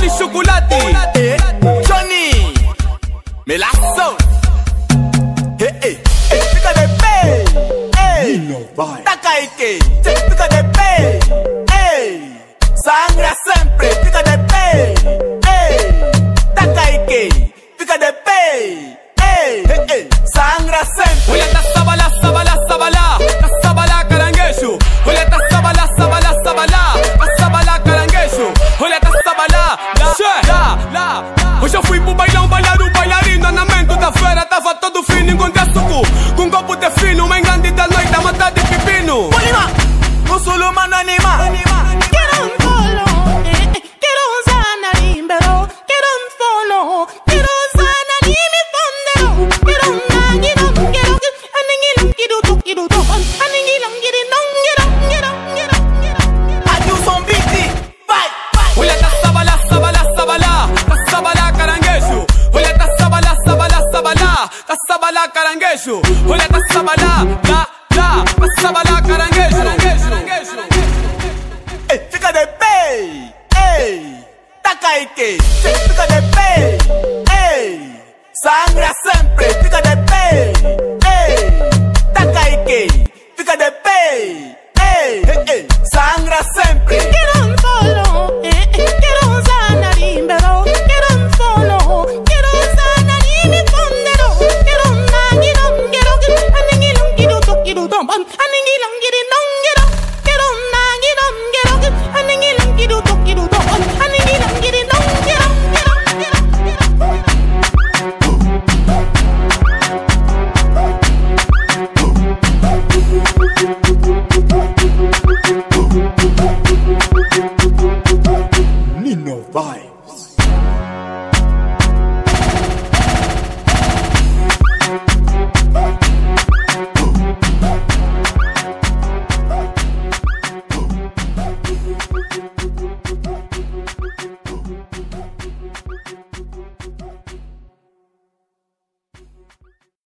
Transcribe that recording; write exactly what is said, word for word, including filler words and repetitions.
chocolate. Eh, Johnny, Melazo. Eh, eh, eh, fica de pé. Eh, Takaike, fica de pé. Eh, sangra sempre, fica de pé. Eh, Takaike, fica de pé. Eh, eh, eh, sangra sempre. Olha tá sabala, sabala, sabala, tá sabala caranguejo. Olha tá sabala, sabala, sabala, tá sabala caranguejo. Olha tá sabala, lá, lá, lá. Hoje eu fui pro bailão, bailar o bailarino. Andamento da feira, tava todo fino. Encontrei suco, com um copo de fino. Uma grande da noite, a matar de pepino. Polima, musulmano anima. Quiero un polo, eh, eh, quiero un sanarimbero, quiero un polo, quiero un sanarimi fondero, quiero un nagidon, quiero que aningilon kidudu kidudu, aningilon gididon gidon gidon gidon gidon. Adiós son biti, vai, vai. Olha tá sabala, sabala, sabala, tá sabala caranguejo. Olha tá sabala, sabala, sabala, tá sabala caranguejo. Olha tá sabala, lá, lá, tá sabala caranguejo. Caranguejo. Eh, fica de pé. Eh, Takaike, fica